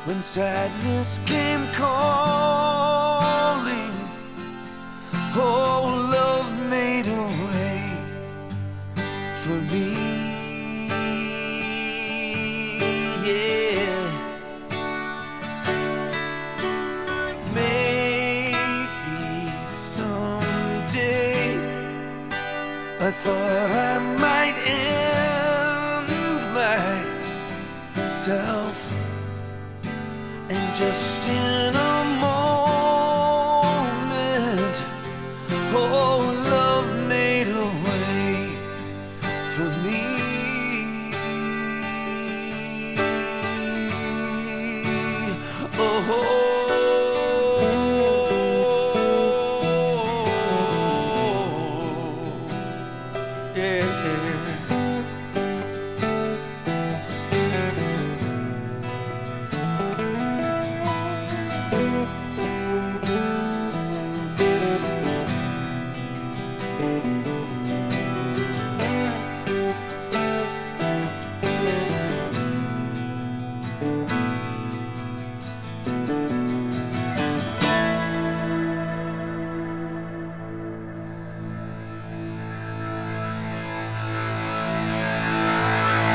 when sadness came calling. Oh, love made a way for me. Yeah. Maybe someday I thought I might end myself, and just in a moment, oh, love made a way for me. Oh, yeah.